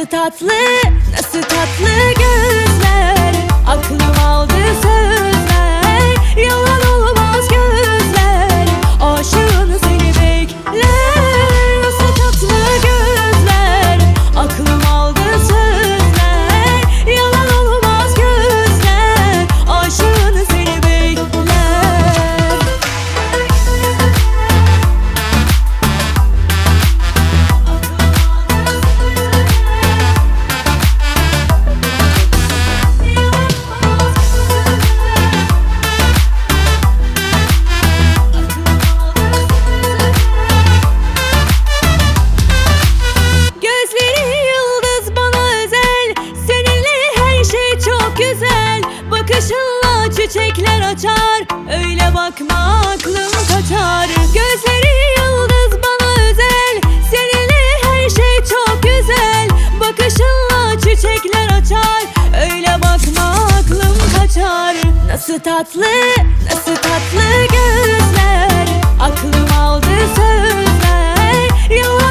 Nasıl tatlı, nasıl tatlı gözler, aklım aldı sözler, yalan olmaz gözler, aşığın seni bekler. Nasıl tatlı gözler, aklım aldı sözler, yalan olmaz gözler, aşığın seni bekler. Gözleri yıldız bana özel, seninle her şey çok güzel. Bakışınla çiçekler açar, öyle bakma aklım kaçar. Gözleri yıldız bana özel, seninle her şey çok güzel. Bakışınla çiçekler açar, öyle bakma aklım kaçar. Nasıl tatlı, nasıl tatlı gözler, aklım aldı sözler, yalan